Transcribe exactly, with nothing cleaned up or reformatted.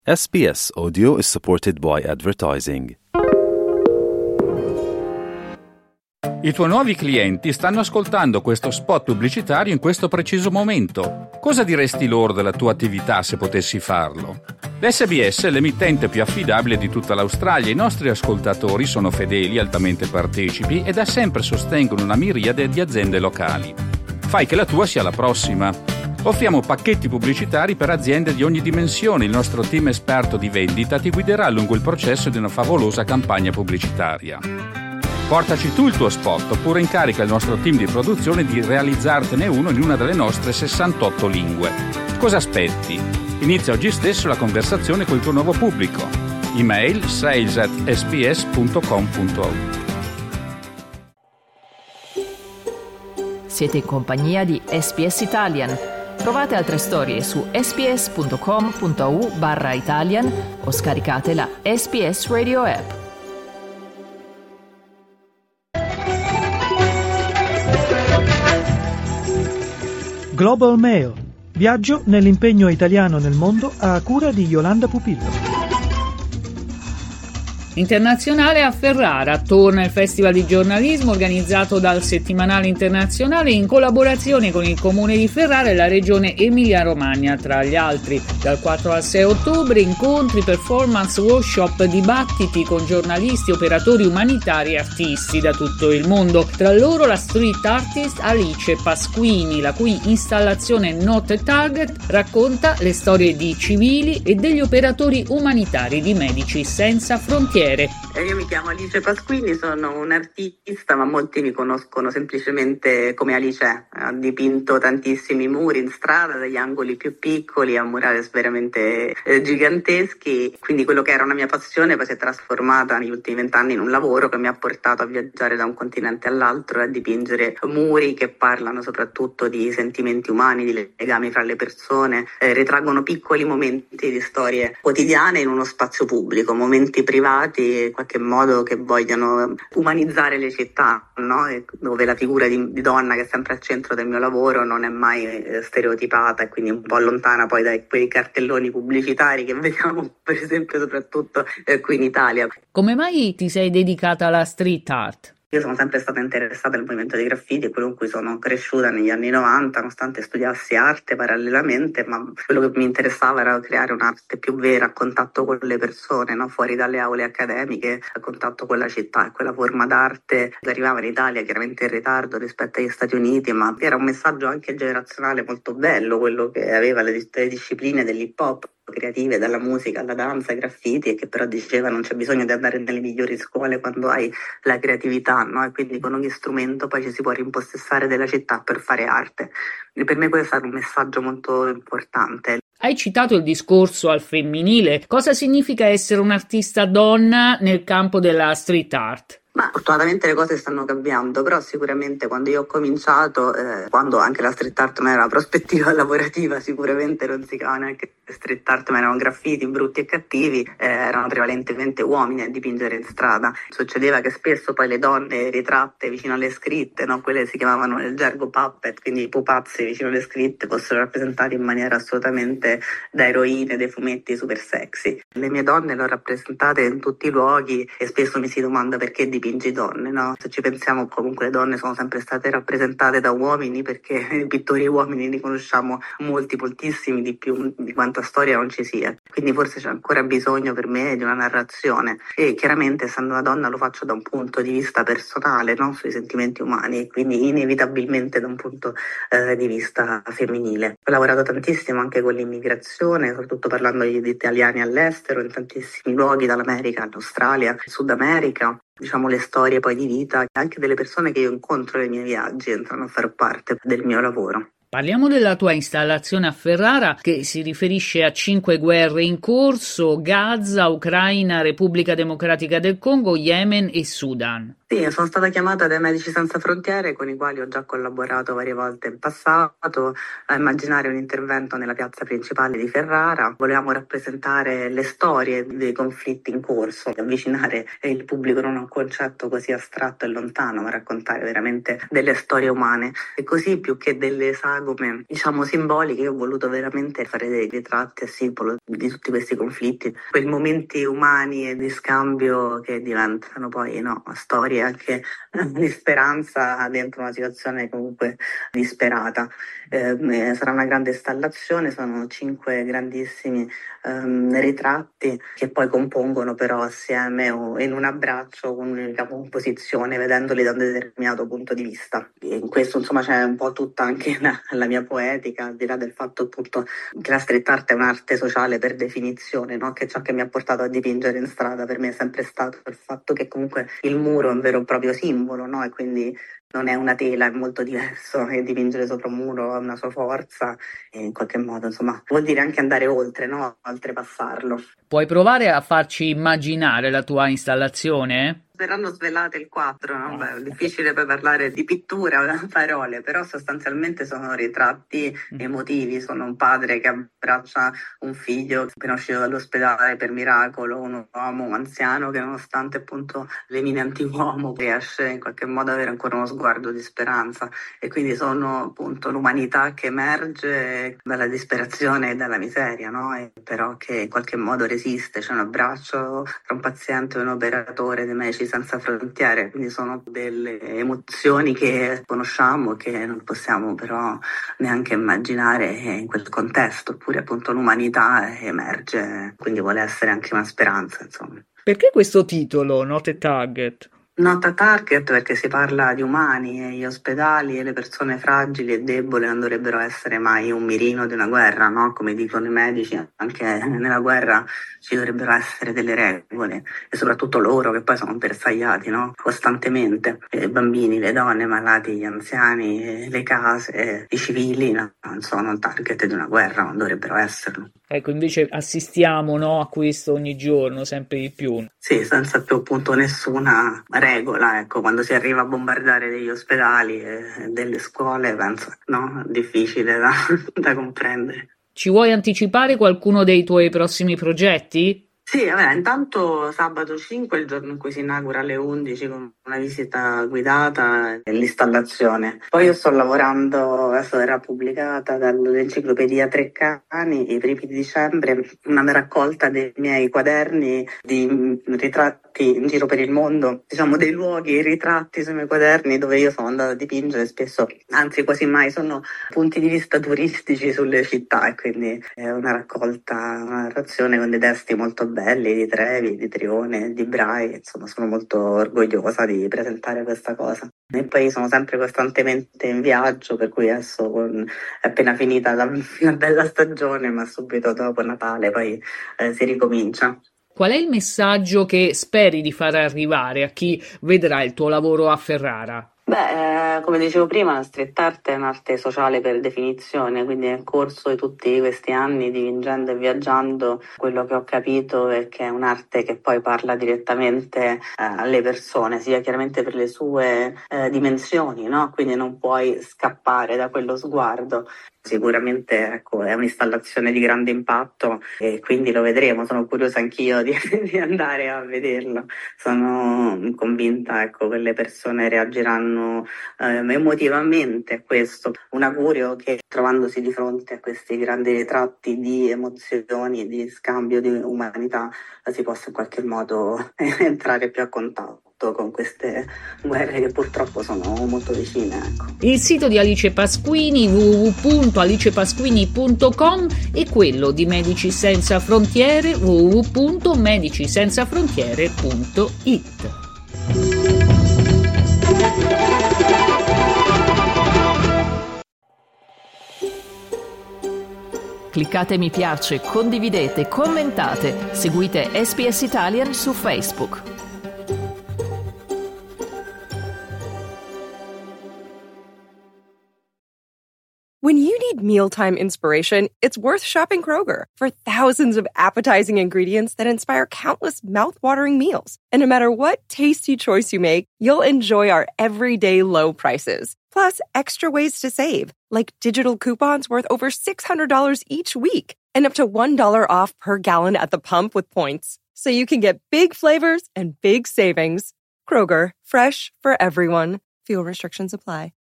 S B S Audio is supported by advertising. I tuoi nuovi clienti stanno ascoltando questo spot pubblicitario in questo preciso momento. Cosa diresti loro della tua attività se potessi farlo? L'S B S è l'emittente più affidabile di tutta l'Australia. I nostri ascoltatori sono fedeli, altamente partecipi e da sempre sostengono una miriade di aziende locali. Fai che la tua sia la prossima. Offriamo pacchetti pubblicitari per aziende di ogni dimensione. Il nostro team esperto di vendita ti guiderà lungo il processo di una favolosa campagna pubblicitaria. Portaci tu il tuo spot oppure incarica il nostro team di produzione di realizzartene uno in una delle nostre sessantotto lingue. Cosa aspetti? Inizia oggi stesso la conversazione col tuo nuovo pubblico. Email sales at s b s punto com punto a u. Siete in compagnia di S B S Italian. Trovate altre storie su sbs.com.au barra Italian o scaricate la S B S Radio app. Global Mail. Viaggio nell'impegno italiano nel mondo a cura di Yolanda Pupillo. Internazionale a Ferrara. Torna il Festival di giornalismo organizzato dal Settimanale Internazionale in collaborazione con il Comune di Ferrara e la Regione Emilia-Romagna, tra gli altri. Dal quattro al sei ottobre incontri, performance, workshop, dibattiti con giornalisti, operatori umanitari e artisti da tutto il mondo. Tra loro la street artist Alice Pasquini, la cui installazione Not a Target racconta le storie di civili e degli operatori umanitari di Medici Senza Frontiere. Io mi chiamo Alice Pasquini, sono un'artista, ma molti mi conoscono semplicemente come Alice. Ha dipinto tantissimi muri in strada, dagli angoli più piccoli a murales veramente eh, giganteschi. Quindi quello che era una mia passione poi si è trasformata negli ultimi vent'anni in un lavoro che mi ha portato a viaggiare da un continente all'altro e a dipingere muri che parlano soprattutto di sentimenti umani, di legami fra le persone, eh, ritraggono piccoli momenti di storie quotidiane in uno spazio pubblico, momenti privati in qualche modo che vogliono umanizzare le città, no? E dove la figura di, di donna, che è sempre al centro del mio lavoro, non è mai eh, stereotipata e quindi un po' lontana poi da quei cartelloni pubblicitari che vediamo per esempio soprattutto eh, qui in Italia. Come mai ti sei dedicata alla street art? Io sono sempre stata interessata al movimento dei graffiti, è quello in cui sono cresciuta negli anni novanta, nonostante studiassi arte parallelamente, ma quello che mi interessava era creare un'arte più vera, a contatto con le persone, no? Fuori dalle aule accademiche, a contatto con la città. E quella forma d'arte che arrivava in Italia chiaramente in ritardo rispetto agli Stati Uniti, ma era un messaggio anche generazionale molto bello, quello che aveva le, le discipline dell'hip hop creative, dalla musica alla danza ai graffiti, e che però diceva non c'è bisogno di andare nelle migliori scuole quando hai la creatività, no? E quindi con ogni strumento poi ci si può rimpossessare della città per fare arte. E per me questo è stato un messaggio molto importante. Hai citato il discorso al femminile. Cosa significa essere un'artista donna nel campo della street art? Ma fortunatamente le cose stanno cambiando, però sicuramente quando io ho cominciato, eh, quando anche la street art non era una prospettiva lavorativa, sicuramente non si chiamava neanche street art, ma erano graffiti brutti e cattivi, eh, erano prevalentemente uomini a dipingere in strada. Succedeva che spesso poi le donne ritratte vicino alle scritte, no? Quelle si chiamavano nel gergo puppet, quindi i pupazzi vicino alle scritte, fossero rappresentati in maniera assolutamente da eroine dei fumetti super sexy. Le mie donne le ho rappresentate in tutti i luoghi e spesso mi si domanda perché dipingi donne, no? Se ci pensiamo, comunque le donne sono sempre state rappresentate da uomini, perché i pittori uomini ne conosciamo molti, moltissimi di più di quanta storia non ci sia. Quindi forse c'è ancora bisogno per me di una narrazione, e chiaramente essendo una donna lo faccio da un punto di vista personale, no? Sui sentimenti umani, quindi inevitabilmente da un punto eh, di vista femminile. Ho lavorato tantissimo anche con l'immigrazione, soprattutto parlando di, di italiani all'estero, in tantissimi luoghi, dall'America all'Australia, Sud America. Diciamo le storie poi di vita anche delle persone che io incontro nei miei viaggi entrano a far parte del mio lavoro. Parliamo della tua installazione a Ferrara, che si riferisce a cinque guerre in corso: Gaza, Ucraina, Repubblica Democratica del Congo, Yemen e Sudan. Sì, sono stata chiamata dai Medici Senza Frontiere, con i quali ho già collaborato varie volte in passato, a immaginare un intervento nella piazza principale di Ferrara. Volevamo rappresentare le storie dei conflitti in corso, avvicinare il pubblico non a un concetto così astratto e lontano, ma raccontare veramente delle storie umane. E così, più che delle sagome, diciamo, simboliche, io ho voluto veramente fare dei ritratti a simbolo di tutti questi conflitti, quei momenti umani e di scambio che diventano poi, no, storie anche di speranza dentro una situazione comunque disperata. Eh, sarà una grande installazione, sono cinque grandissimi ehm, ritratti che poi compongono però assieme o in un abbraccio con un'unica composizione, vedendoli da un determinato punto di vista. E in questo insomma c'è un po' tutta anche la, la mia poetica, al di là del fatto appunto che la street art è un'arte sociale per definizione, no? Che ciò che mi ha portato a dipingere in strada per me è sempre stato il fatto che comunque il muro è un vero e proprio simbolo, no? E quindi non è una tela, è molto diverso, e dipingere sopra un muro ha una sua forza e in qualche modo insomma vuol dire anche andare oltre, no? Oltrepassarlo. Puoi provare a farci immaginare la tua installazione? Verranno svelate il quattro, no? Beh, è difficile poi parlare di pittura o parole, però sostanzialmente sono ritratti emotivi. Sono un padre che abbraccia un figlio appena uscito dall'ospedale per miracolo, un uomo anziano che nonostante appunto l'eminente uomo riesce in qualche modo ad avere ancora uno sguardo di speranza, e quindi sono appunto l'umanità che emerge dalla disperazione e dalla miseria, no? E però che in qualche modo resiste. C'è un abbraccio tra un paziente e un operatore dei Medici Senza Frontiere, quindi sono delle emozioni che conosciamo, che non possiamo però neanche immaginare in quel contesto, oppure appunto l'umanità emerge, quindi vuole essere anche una speranza, insomma. Perché questo titolo, Not a Target? Not a Target perché si parla di umani, e gli ospedali e le persone fragili e deboli non dovrebbero essere mai un mirino di una guerra, no? Come dicono i medici, anche nella guerra ci dovrebbero essere delle regole, e soprattutto loro che poi sono bersagliati, no? Costantemente. I bambini, le donne, i malati, gli anziani, le case, i civili no? Non sono il target di una guerra, non dovrebbero esserlo. Ecco, invece assistiamo, no, a questo ogni giorno, sempre di più. Sì, senza più appunto nessuna regola, ecco, quando si arriva a bombardare degli ospedali e delle scuole, penso, no, difficile da, da comprendere. Ci vuoi anticipare qualcuno dei tuoi prossimi progetti? Sì, vabbè, intanto sabato cinque è il giorno in cui si inaugura alle undici con una visita guidata e l'installazione. Poi io sto lavorando, adesso verrà pubblicata dall'enciclopedia Treccani, i primi di dicembre, una raccolta dei miei quaderni di ritratti in giro per il mondo, diciamo dei luoghi, ritratti sui miei quaderni dove io sono andata a dipingere spesso, anzi quasi mai sono punti di vista turistici sulle città, e quindi è una raccolta, una narrazione con dei testi molto belli. Belli, di Trevi, di Trione, di Brai, insomma sono molto orgogliosa di presentare questa cosa. E poi sono sempre costantemente in viaggio, per cui adesso con, è appena finita la, una bella stagione, ma subito dopo Natale poi eh, si ricomincia. Qual è il messaggio che speri di far arrivare a chi vedrà il tuo lavoro a Ferrara? Beh, eh, come dicevo prima, la street art è un'arte sociale per definizione, quindi nel corso di tutti questi anni dipingendo e viaggiando, quello che ho capito è che è un'arte che poi parla direttamente eh, alle persone, sia chiaramente per le sue eh, dimensioni, no? Quindi non puoi scappare da quello sguardo. Sicuramente ecco, è un'installazione di grande impatto e quindi lo vedremo, sono curiosa anch'io di, di andare a vederlo. Sono convinta ecco, che le persone reagiranno eh, emotivamente a questo. Un augurio che trovandosi di fronte a questi grandi ritratti di emozioni, di scambio di umanità, si possa in qualche modo entrare più a contatto con queste guerre che purtroppo sono molto vicine. Ecco. Il sito di Alice Pasquini w w w punto alice pasquini punto com e quello di Medici Senza Frontiere w w w punto medici senza frontiere punto i t. Cliccate mi piace, condividete, commentate, seguite S B S Italian su Facebook. When you need need mealtime inspiration, it's worth shopping Kroger for thousands of appetizing ingredients that inspire countless mouth-watering meals. And no matter what tasty choice you make, you'll enjoy our everyday low prices. Plus, extra ways to save, like digital coupons worth over six hundred dollars each week and up to one dollar off per gallon at the pump with points. So you can get big flavors and big savings. Kroger, fresh for everyone. Fuel restrictions apply.